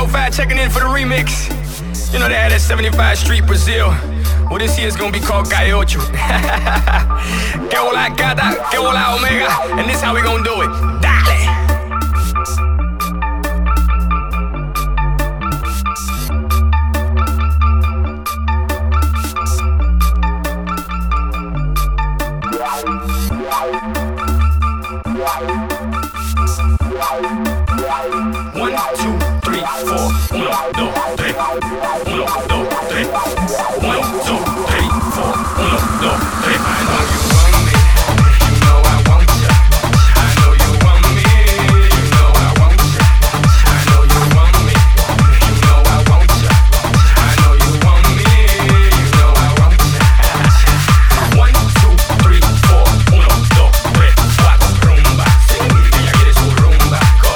305 checking in for the remix. You know they had that 75 Street Brazil. Well, this year's gonna be called Calle Ocho. Que hola gata, que hola omega. And this how we gonna do it. Dale! One, two, three, four. Uno, dos, tres. Uno, dos, tres. One, two, three, four. Uno, dos, tres. I know you want me. You know I want ya. I know you want me. You know I want ya. I know you want me. You know I want ya. I know you want me. You know I want ya. One, two, three, four. Uno, dos, tres, cuatro. Rumba, sí. Ella quiere su rumba.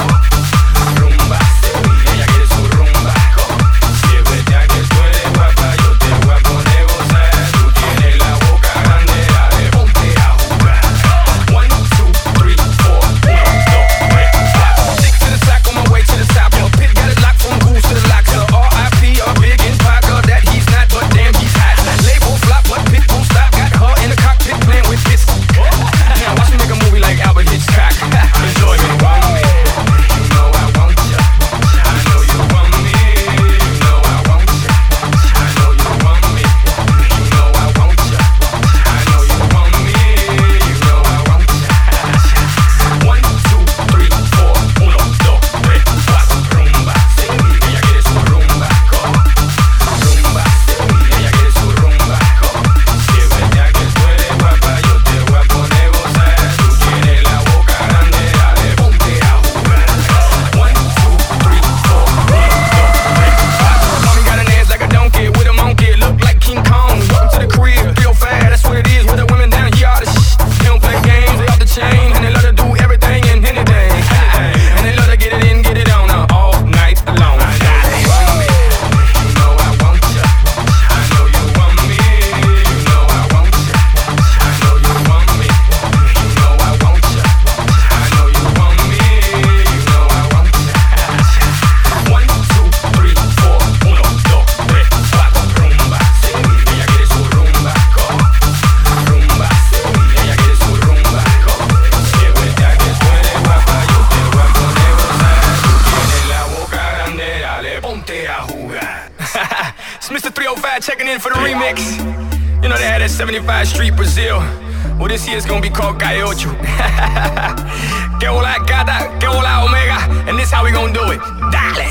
Rumba, sí. Ella quiere su rumba. Si es verdad que tú eres guapa, yo te voy a poner gozar. Tú tienes la boca grande, dale, ponte a jugar. One, two, three, four. Uno, dos, tres, cuatro. Stick to the track on my way to the top. Your pit got it locked from goose to the lock. To R.I.P. or big in Parker, that he's not, but damn he's hot. Label flop, but pit won't stop. Got her in the cockpit playing with this. Now watch me make a movie like Albert Hitchcock. Enjoy me, want me. You know I want ya. I know you want me. You know I want ya. I know you want me. You know I want ya. I know you want me. You know I want ya. One, two, three, four. Uno, dos, tres, cuatro. Rumba, sí. Ella quiere su rumba. Rumba, sí. Ella quiere su rumba. Si es verdad que tú eres guapa, yo te voy a poner gozar. Tú tienes la boca grande, dale, ponte a jugar. One, two, three, four. Uno, dos, tres, cuatro. Mommy got an ass like a donkey with a monkey. Look like King Kong. Welcome to the crib. Real fast, that's what it is. With the women down here, all the They don't play games, they off the chain. And they love to do everything and anything. And they love to get it in, get it on all night long. I know you want me. You know I want ya. I know you want me. You know I want ya. I know you want me. You know I want ya. I know you want me. You know I want ya. One, two, three, four. Uno, dos, tres, cuatro. Rumba, sí. Ella quiere su rumba. Rumba, sí. Ella quiere su rumba. Si es verdad que tú eres guapa, yo te voy a poner gozar. Tú tienes la boca grande, dale, ponte a jugar. It's Mr. 305 checking in for the remix. You know they had that 75 Street Brazil. Well, this year's gonna be called Calle Ocho. Que hola gata, que hola omega. And this how we gonna do it. Dale!